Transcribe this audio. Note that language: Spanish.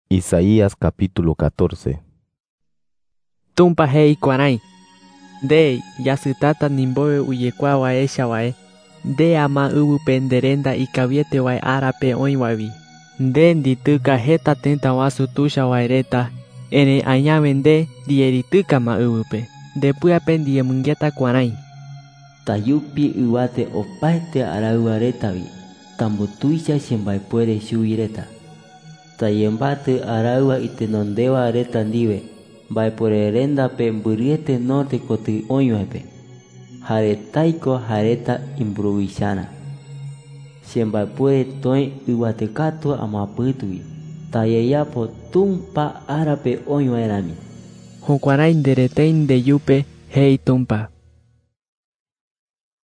Isaías capítulo 14. Tumpa hei kwarai. De yasitata nimboe uyekwa wae shawae. De ama ubu penderenda ikaviete wae arape oiwavi. De ndituka heta tenta wasu tusha waereta. Ene añavende dierituka ma ubupe. De puape diemungeta kwarai. Tayupi uwate opaete arauaretavi. Tambutuisha shembaipuere shuireta. Tayembate araua itenondewa areta ndive. Mbaepuererenda pe mburiete norte koti oñuepe. Jaretaiko jareta improvisana. Shembaipuere toe uwatekato amaputui. Tayeyapo tumpa arape oñuerami. Hukwarai nderetein de yupe hei tumpa.